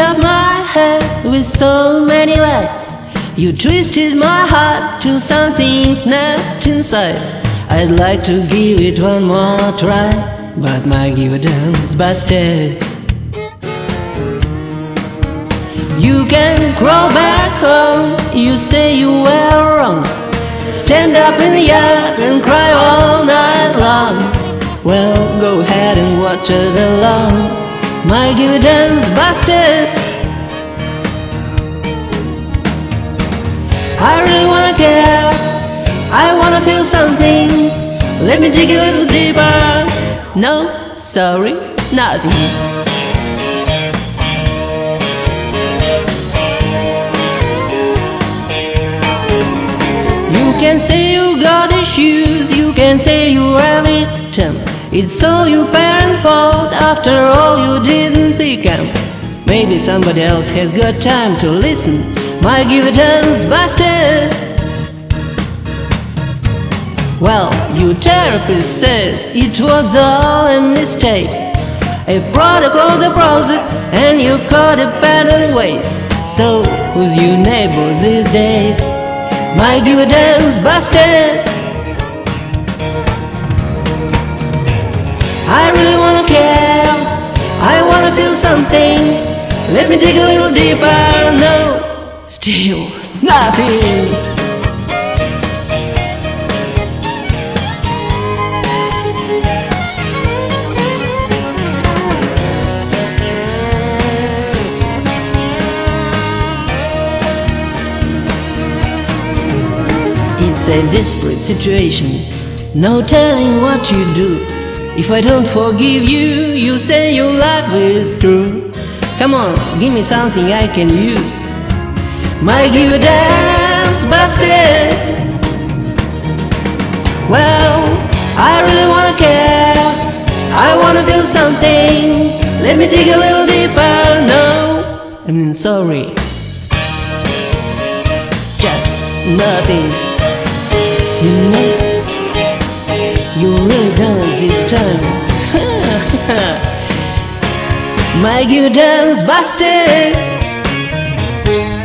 up my head with so many lights. You twisted my heart till something snapped inside. I'd like to give it one more try, but my give down's busted. You can crawl back home, you say you were wrong. Stand up in the yard and cry all night long. Well, go ahead and water the lawn. My give down's busted. I really wanna care, I wanna feel something. Let me dig a little deeper. No, sorry, nothing. You can say you got issues, you can say you're a victim. It's all your parents' fault, after all you didn't become. Maybe somebody else has got time to listen. My give down's busted. Well, your therapist says it was all a mistake, a product of the process, and you caught a pattern ways. So, who's your neighbor these days? My give down's busted. I really wanna care, I wanna feel something. Let me dig a little deeper. No, still nothing. It's a desperate situation, no telling what you do. If I don't forgive you, you say your life is true. Come on, give me something I can use. My give down's busted. Well, I really wanna care, I wanna feel something. Let me dig a little deeper. No, I mean sorry, just nothing. You know, you really done it this time. My give down's busted.